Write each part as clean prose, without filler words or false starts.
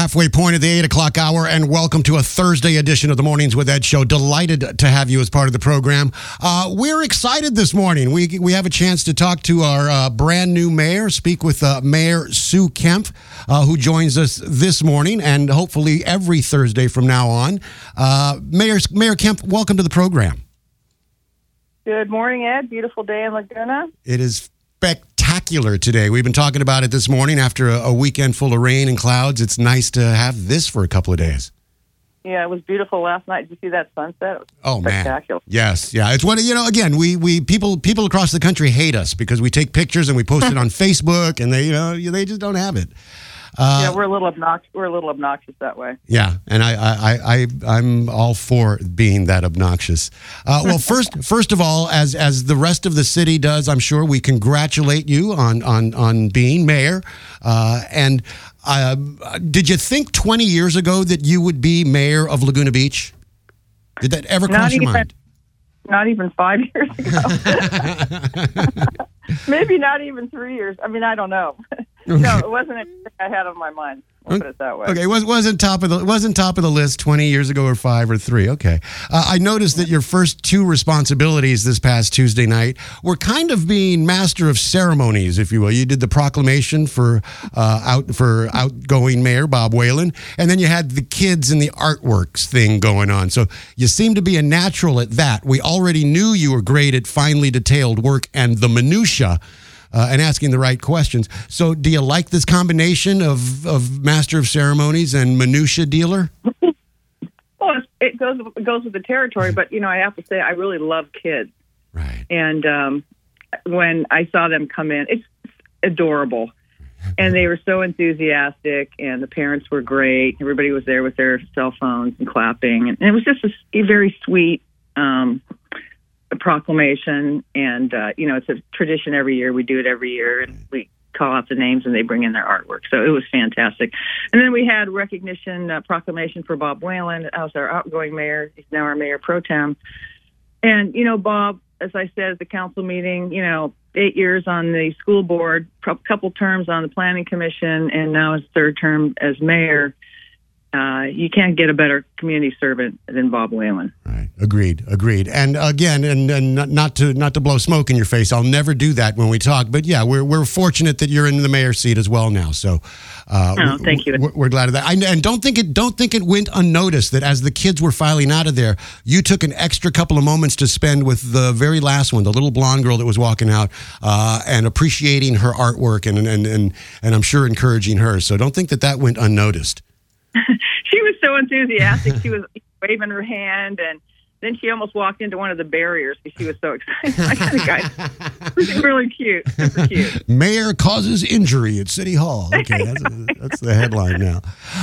Halfway point of the 8 o'clock hour, and welcome to a Thursday edition of the Mornings with Ed show. Delighted to have you as part of the program. We're excited this morning. We have a chance to talk to our brand new mayor, speak with Mayor Sue Kempf, who joins us this morning and hopefully every Thursday from now on. Mayor Kempf, welcome to the program. Good morning, Ed. Beautiful day in Laguna. It is spectacular today. We've been talking about it this morning after a weekend full of rain and clouds. It's nice to have this for a couple of days. Yeah, it was beautiful last night. Did you see that sunset? It was spectacular. Man. Yes. Yeah. It's what, again, we people across the country hate us because we take pictures and we post it on Facebook and they just don't have it. Yeah, we're a little obnoxious. We're a little obnoxious that way. Yeah, and I'm all for being that obnoxious. Well, first of all, as the rest of the city does, I'm sure we congratulate you on being mayor. And did you think 20 years ago that you would be mayor of Laguna Beach? Did that ever cross your mind? Not even 5 years ago. Maybe not even 3 years. I mean, I don't know. No, it wasn't anything I had on my mind. We'll put it that way. Okay, it wasn't top of the list 20 years ago or 5 or 3. Okay, I noticed that your first two responsibilities this past Tuesday night were kind of being master of ceremonies, if you will. You did the proclamation for outgoing Mayor Bob Whalen, and then you had the kids and the artworks thing going on. So you seem to be a natural at that. We already knew you were great at finely detailed work and the minutia. And asking the right questions. So do you like this combination of master of ceremonies and minutia dealer? Well, it goes with the territory, but, I have to say I really love kids. Right. And when I saw them come in, it's adorable. And they were so enthusiastic, and the parents were great. Everybody was there with their cell phones and clapping. And it was just a very sweet proclamation, and it's a tradition every year. We do it every year, and we call out the names and they bring in their artwork. So it was fantastic. And then we had recognition proclamation for Bob Whalen as our outgoing mayor. He's now our mayor pro tem. And Bob, as I said at the council meeting, 8 years on the school board, couple terms on the planning commission, and now his third term as mayor. You can't get a better community servant than Bob Whalen. Right. Agreed. And again, and not to blow smoke in your face, I'll never do that when we talk. But yeah, we're fortunate that you're in the mayor's seat as well now. So, thank you. We're glad of that. And don't think it went unnoticed that as the kids were filing out of there, you took an extra couple of moments to spend with the very last one, the little blonde girl that was walking out, and appreciating her artwork and I'm sure encouraging her. So don't think that went unnoticed. She was so enthusiastic. She was waving her hand, and then she almost walked into one of the barriers because she was so excited. It was really cute. Super cute. Mayor causes injury at City Hall. Okay, that's the headline now.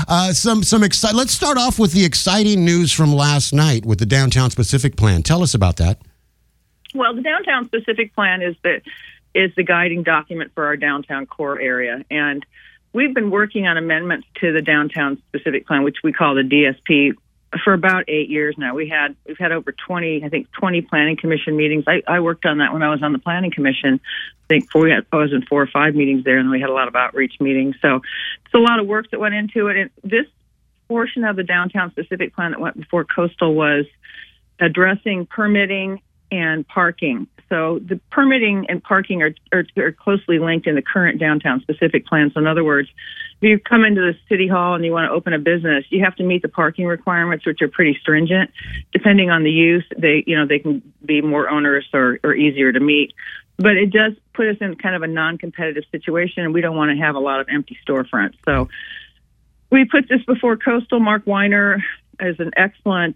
Let's start off with the exciting news from last night with the Downtown Specific Plan. Tell us about that. Well, the Downtown Specific Plan is the guiding document for our downtown core area, and we've been working on amendments to the Downtown Specific Plan, which we call the DSP, for about 8 years now. We've had over 20 planning commission meetings. I worked on that when I was on the planning commission. I was in 4 or 5 meetings there, and we had a lot of outreach meetings. So it's a lot of work that went into it. And this portion of the Downtown Specific Plan that went before Coastal was addressing permitting and parking. So the permitting and parking are closely linked in the current Downtown Specific Plan. So in other words, if you come into the City Hall and you want to open a business, you have to meet the parking requirements, which are pretty stringent. Depending on the use, they can be more onerous or easier to meet. But it does put us in kind of a non-competitive situation, and we don't want to have a lot of empty storefronts. So we put this before Coastal. Mark Weiner is an excellent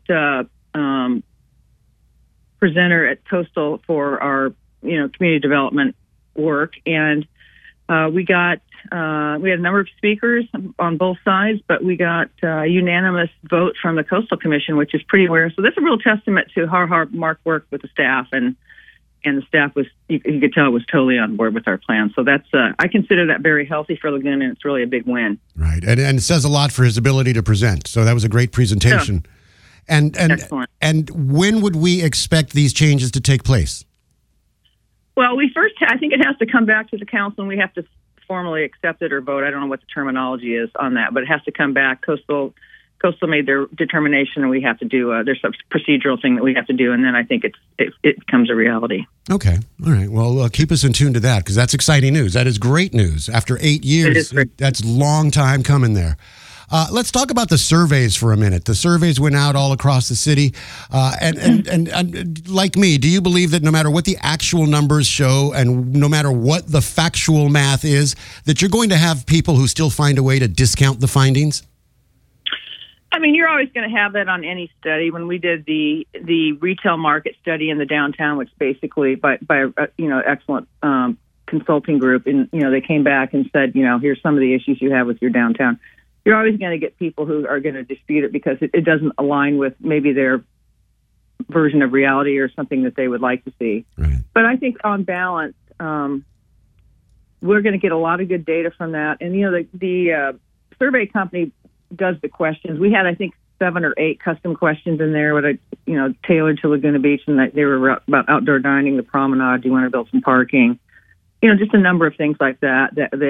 presenter at Coastal for our community development work, and we had a number of speakers on both sides, but we got a unanimous vote from the Coastal Commission, which is pretty rare. So that's a real testament to how hard Mark worked with the staff, and the staff was, you could tell, was totally on board with our plan. So that's I consider that very healthy for Laguna, and it's really a big win. Right, and it says a lot for his ability to present. So that was a great presentation. Yeah. Excellent. And when would we expect these changes to take place? Well, I think it has to come back to the council, and we have to formally accept it or vote. I don't know what the terminology is on that, but it has to come back. Coastal made their determination, and we have to do. There's some procedural thing that we have to do, and then I think it becomes a reality. Okay, all right. Well, keep us in tune to that, because that's exciting news. That is great news. After 8 years, that's a long time coming there. Let's talk about the surveys for a minute. The surveys went out all across the city. And like me, do you believe that no matter what the actual numbers show and no matter what the factual math is, that you're going to have people who still find a way to discount the findings? I mean, you're always going to have that on any study. When we did the retail market study in the downtown, which basically by excellent consulting group, and they came back and said, here's some of the issues you have with your downtown. You're always going to get people who are going to dispute it because it doesn't align with maybe their version of reality or something that they would like to see. Right. But I think on balance, we're going to get a lot of good data from that. And, the survey company does the questions. We had, I think, 7 or 8 custom questions in there, tailored to Laguna Beach, and they were about outdoor dining, the promenade. Do you want to build some parking? Just a number of things like that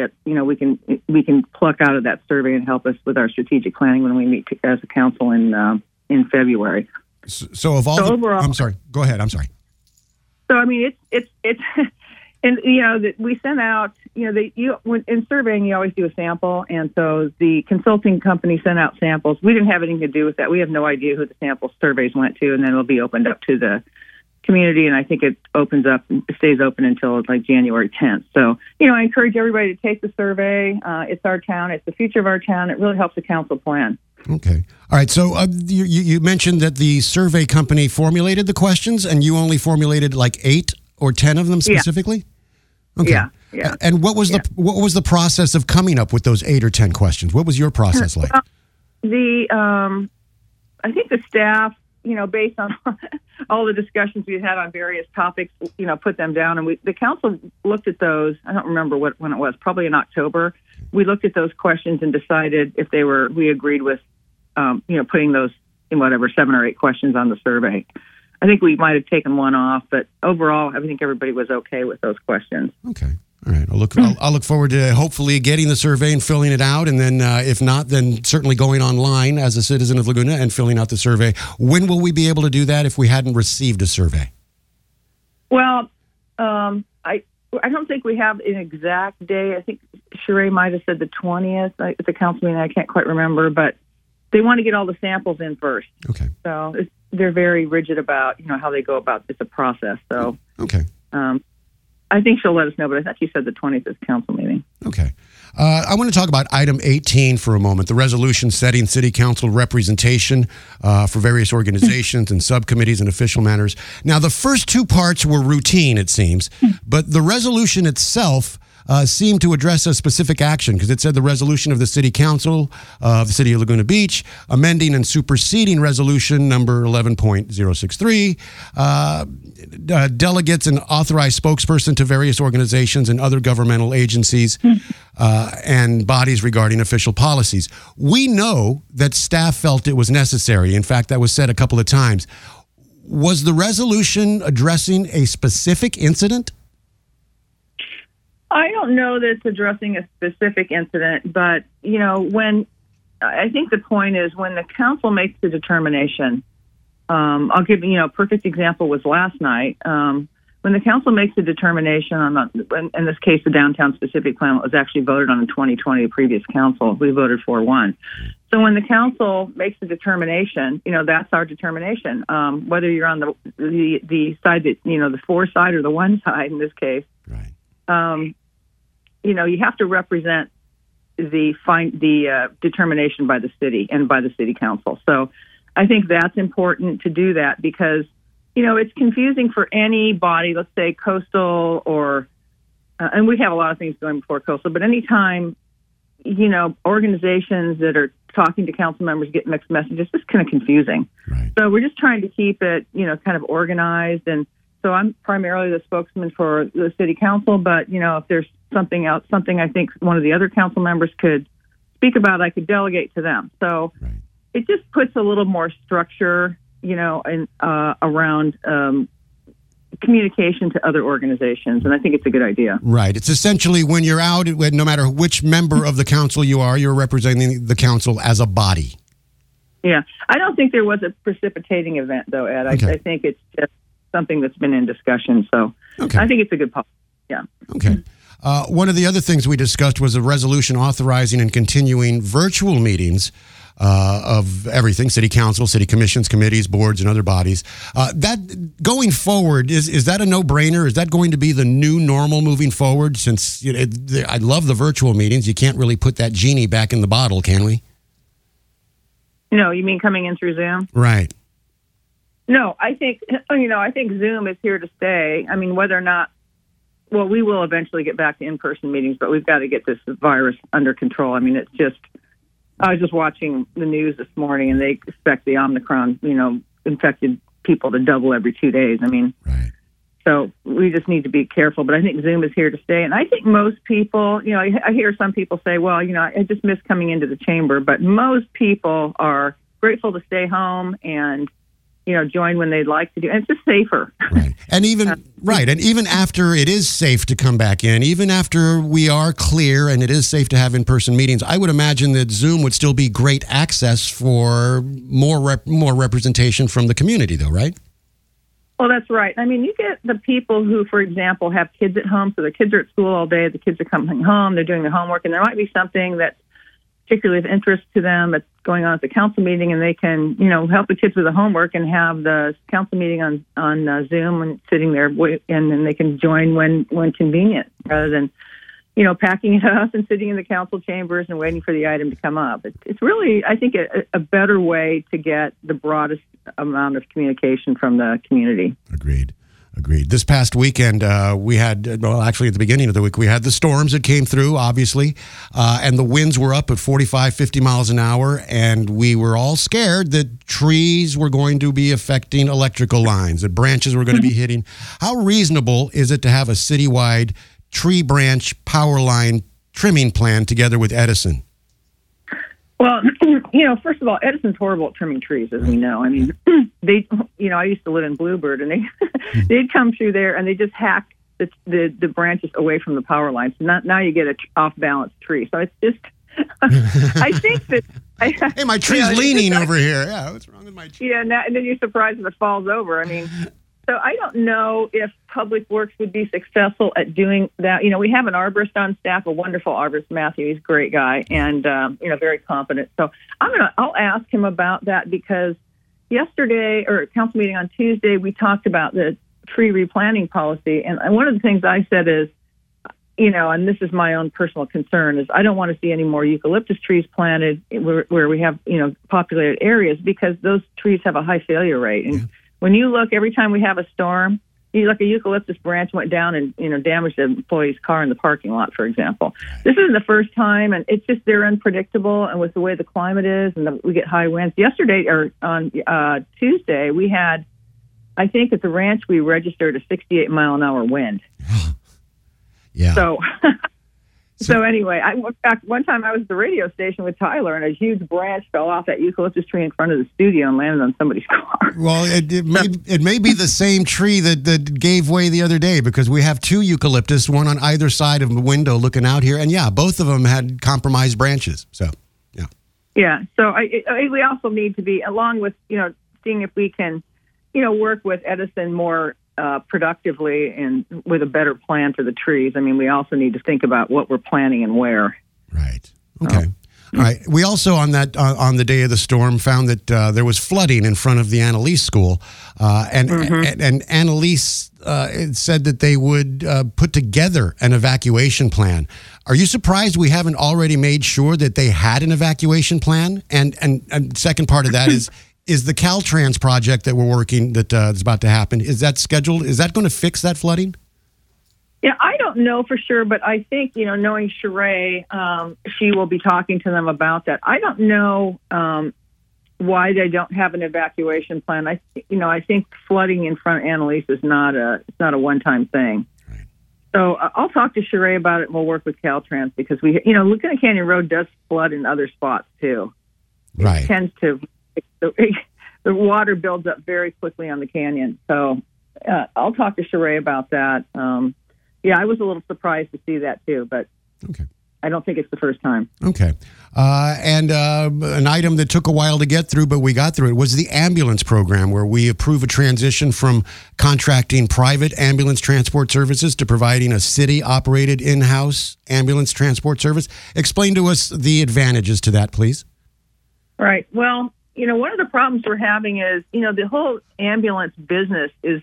we can pluck out of that survey and help us with our strategic planning when we meet as a council in February. So overall, I'm sorry. Go ahead. I'm sorry. So I mean, it's and we sent out in surveying you always do a sample, and so the consulting company sent out samples. We didn't have anything to do with that. We have no idea who the sample surveys went to, and then it'll be opened up to the community, and I think it stays open until like January 10th. So, I encourage everybody to take the survey. It's our town. It's the future of our town. It really helps the council plan. Okay. All right. So you mentioned that the survey company formulated the questions, and you only formulated like 8 or 10 of them specifically? Yeah. Okay. Yeah. And what was the process of coming up with those 8 or 10 questions? What was your process like? I think the staff, based on all the discussions we had on various topics, put them down, and the council looked at those. I don't remember when it was, probably in October. We looked at those questions and decided if we agreed with, putting those in 7 or 8 questions on the survey. I think we might have taken one off, but overall, I think everybody was okay with those questions. Okay. All right. I'll look forward to hopefully getting the survey and filling it out, and then if not, then certainly going online as a citizen of Laguna and filling out the survey. When will we be able to do that if we hadn't received a survey? Well, I don't think we have an exact day. I think Sheree might have said the 20th at the council meeting. I can't quite remember, but they want to get all the samples in first. Okay. So they're very rigid about how they go about it's a process. So okay. I think she'll let us know, but I thought she said the 20th is council meeting. Okay. I want to talk about item 18 for a moment, the resolution setting city council representation for various organizations and subcommittees and official matters. Now, the first 2 parts were routine, it seems, but the resolution itself seemed to address a specific action, because it said the resolution of the City Council of the City of Laguna Beach amending and superseding resolution number 11.063, delegates and authorized spokesperson to various organizations and other governmental agencies and bodies regarding official policies. We know that staff felt it was necessary. In fact, that was said a couple of times. Was the resolution addressing a specific incident? I don't know that it's addressing a specific incident, but, when I think the point is when the council makes the determination, I'll give a perfect example was last night. When the council makes a determination in this case, the downtown specific plan was actually voted on in 2020, the previous council. We voted 4-1. So when the council makes a determination, that's our determination. Whether you're on the side that, the 4 side or the 1 side in this case. Right. You have to represent the determination by the city and by the city council. So I think that's important to do that because, it's confusing for any body, let's say coastal or, and we have a lot of things going before coastal, but anytime, organizations that are talking to council members get mixed messages, it's kind of confusing. Right. So we're just trying to keep it, kind of organized. And so I'm primarily the spokesman for the city council, but, if there's something else, something I think one of the other council members could speak about, I could delegate to them. So right. It just puts a little more structure, around communication to other organizations, and I think it's a good idea. Right. It's essentially when you're out, no matter which member of the council you are, you're representing the council as a body. Yeah. I don't think there was a precipitating event, though, Ed. Okay. I think it's just something that's been in discussion. So Okay. I think it's a good policy. Yeah. Okay. One of the other things we discussed was a resolution authorizing and continuing virtual meetings of everything, city council, city commissions, committees, boards, and other bodies. That going forward, is that a no-brainer? Is that going to be the new normal moving forward? Since I love the virtual meetings, you can't really put that genie back in the bottle, can we? No, you mean coming in through Zoom? Right. No, I think Zoom is here to stay. I mean, whether or not, well, we will eventually get back to in-person meetings, but we've got to get this virus under control. I mean, it's just, I was just watching the news this morning, and they expect the Omicron, infected people to double every 2 days. I mean, Right. So we just need to be careful. But I think Zoom is here to stay. And I think most people, I hear some people say, well, I just miss coming into the chamber. But most people are grateful to stay home and, join when they'd like to do. And it's just safer. Right. And even after it is safe to come back in, even after we are clear and it is safe to have in-person meetings, I would imagine that Zoom would still be great access for more representation from the community, though, right? Well, that's right. I mean, you get the people who, for example, have kids at home, so their kids are at school all day, the kids are coming home, they're doing their homework, and there might be something that's particularly of interest to them that's going on at the council meeting, and they can, help the kids with the homework and have the council meeting on Zoom and sitting there, and then they can join when convenient, rather than, packing it up and sitting in the council chambers and waiting for the item to come up. It's really, I think, a better way to get the broadest amount of communication from the community. Agreed. This past weekend, we had, actually at the beginning of the week, we had the storms that came through, obviously, and the winds were up at 45, 50 miles an hour, and we were all scared that trees were going to be affecting electrical lines, that branches were going to be hitting. How reasonable is it to have a citywide tree branch power line trimming plan together with Edison? Well, first of all, Edison's horrible at trimming trees, as we know. I mean, I used to live in Bluebird, and they'd come through there and they just hack the branches away from the power lines. Now you get an off-balance tree. So it's just, I think that. Hey, my tree's leaning over here. Yeah, what's wrong with my tree? Yeah, and then you're surprised if it falls over. I mean, so I don't know if Public Works would be successful at doing that. We have an arborist on staff, a wonderful arborist, Matthew. He's a great guy and, very competent. So I'll ask him about that, because yesterday, or at council meeting on Tuesday, we talked about the tree replanting policy. And one of the things I said is, and this is my own personal concern, is I don't want to see any more eucalyptus trees planted where we have, populated areas, because those trees have a high failure rate. And when you look, every time we have a storm, a eucalyptus branch went down and, damaged an employee's car in the parking lot, for example. This isn't the first time, and it's just, they're unpredictable. And with the way the climate is, and we get high winds. Yesterday, or on Tuesday, we had, I think at the ranch, we registered a 68-mile-an-hour wind. Yeah. So anyway, in fact, one time I was at the radio station with Tyler, and a huge branch fell off that eucalyptus tree in front of the studio and landed on somebody's car. Well, it may be the same tree that gave way the other day, because we have two eucalyptus, one on either side of the window looking out here, and both of them had compromised branches. So, yeah. Yeah. So we also need to be, along with seeing if we can, work with Edison more productively and with a better plan for the trees. I mean, we also need to think about what we're planting and where. Right. Okay. All right. We also, on the day of the storm, found that there was flooding in front of the Annalise School, and Annalise said that they would put together an evacuation plan. Are you surprised we haven't already made sure that they had an evacuation plan? And second part of that is the Caltrans project that we're working, that is about to happen, is that scheduled? Is that going to fix that flooding? Yeah, I don't know for sure, but I think, knowing Sheree, she will be talking to them about that. I don't know why they don't have an evacuation plan. I think flooding in front of Annalise is not a one-time thing. Right. So I'll talk to Sheree about it, and we'll work with Caltrans, because Lieutenant Canyon Road does flood in other spots too. Right. It tends to, the water builds up very quickly on the canyon. So I'll talk to Sheree about that. I was a little surprised to see that too, but okay. I don't think it's the first time. Okay. And an item that took a while to get through, but we got through it, was the ambulance program, where we approve a transition from contracting private ambulance transport services to providing a city-operated in-house ambulance transport service. Explain to us the advantages to that, please. Right. Well, one of the problems we're having is, the whole ambulance business is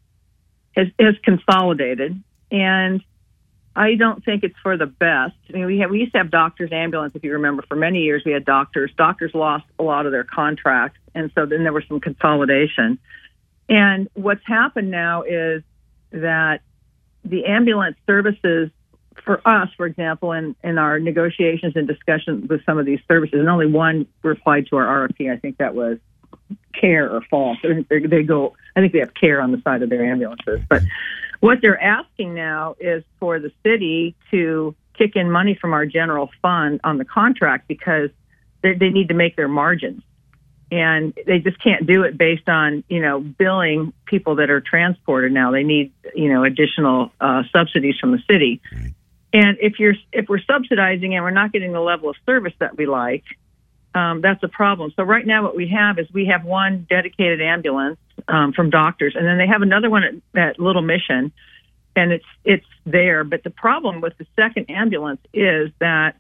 consolidated, and I don't think it's for the best. I mean, we used to have doctors' ambulance, if you remember. For many years, we had doctors. Doctors lost a lot of their contracts, and so then there was some consolidation. And what's happened now is that the ambulance services for us, for example, in our negotiations and discussions with some of these services, and only one replied to our RFP. I think that was Care or Falls. I think they have Care on the side of their ambulances. But what they're asking now is for the city to kick in money from our general fund on the contract, because they need to make their margins. And they just can't do it based on, billing people that are transported now. They need, additional subsidies from the city. And if we're subsidizing and we're not getting the level of service that we like, that's a problem. So right now what we have is we have one dedicated ambulance from doctors, and then they have another one at Little Mission, and it's there. But the problem with the second ambulance is that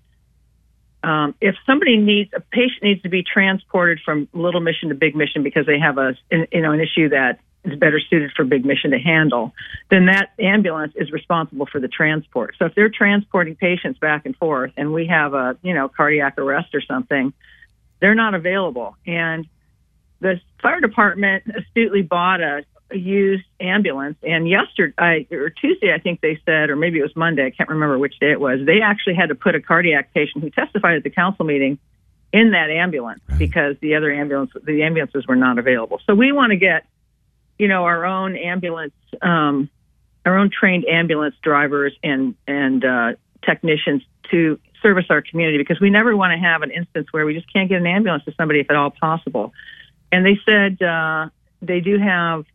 if a patient needs to be transported from Little Mission to Big Mission because they have an issue that is better suited for Big Mission to handle, then that ambulance is responsible for the transport. So if they're transporting patients back and forth, and we have a cardiac arrest or something, they're not available. And the fire department astutely bought a used ambulance, and Tuesday, I think they said, or maybe it was Monday, I can't remember which day it was, they actually had to put a cardiac patient who testified at the council meeting in that ambulance because the ambulances were not available. So we want to get, our own ambulance, our own trained ambulance drivers and technicians to service our community, because we never want to have an instance where we just can't get an ambulance to somebody if at all possible. And they said they do have,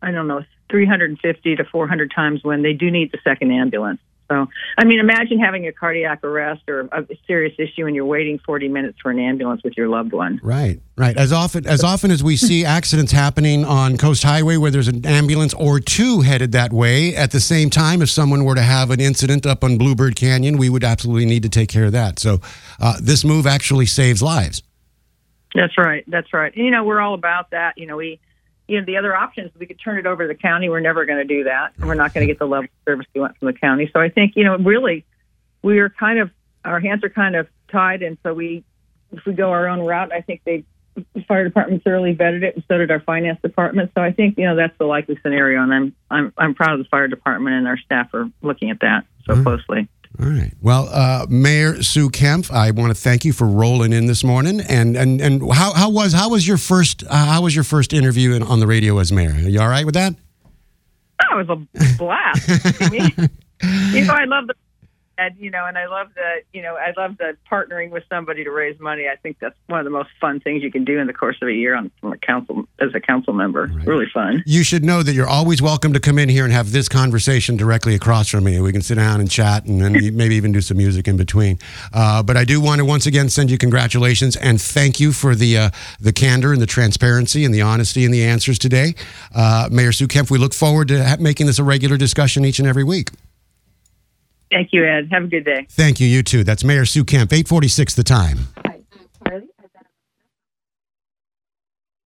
350 to 400 times when they do need the second ambulance. So, imagine having a cardiac arrest or a serious issue and you're waiting 40 minutes for an ambulance with your loved one. Right. As often as we see accidents happening on Coast Highway where there's an ambulance or two headed that way at the same time, if someone were to have an incident up on Bluebird Canyon, we would absolutely need to take care of that. So this move actually saves lives. That's right. And, we're all about that. The other option is we could turn it over to the county. We're never going to do that. And we're not going to get the level of service we want from the county. So I think, really, our hands are kind of tied. And so if we go our own route, I think the fire department thoroughly vetted it, and so did our finance department. So I think, that's the likely scenario. And I'm proud of the fire department, and our staff are looking at that so closely. All right. Well, Mayor Sue Kempf, I want to thank you for rolling in this morning. And how was your first interview on the radio as mayor? Are you all right with that? Oh, it was a blast. I love and I love the partnering with somebody to raise money. I think that's one of the most fun things you can do in the course of a year as a council member. Right. Really fun. You should know that you're always welcome to come in here and have this conversation directly across from me. We can sit down and chat and then maybe even do some music in between. But I do want to once again send you congratulations and thank you for the candor and the transparency and the honesty and the answers today. Mayor Sue Kempf, we look forward to making this a regular discussion each and every week. Thank you, Ed. Have a good day. Thank you. You too. That's Mayor Sue Kempf, 8:46 the time. Hi, Charlie.